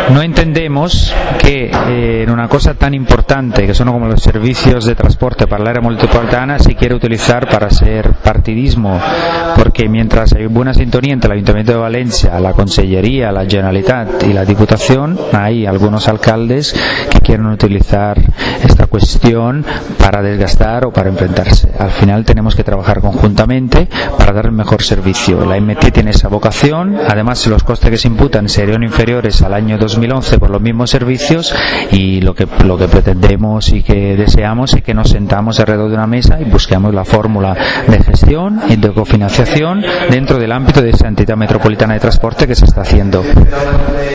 no entendemos que en una cosa tan importante que son como los servicios de transporte para el área metropolitana se quiere utilizar para hacer partidismo, porque mientras hay buena sintonía entre el Ayuntamiento de Valencia, la Consellería, la Generalitat y la Diputación, hay algunos alcaldes que quieren utilizar esta cuestión para desgastar o para enfrentarse. Al final tenemos que trabajar conjuntamente para dar el mejor servicio. La MT tiene esa vocación, además los costes que se imputan serían inferiores al año 2011 por los mismos servicios, y lo que pretendemos y que deseamos es que nos sentamos alrededor de una mesa y busquemos la fórmula de gestión y de cofinanciación dentro del ámbito de esa entidad metropolitana de transporte que se está haciendo.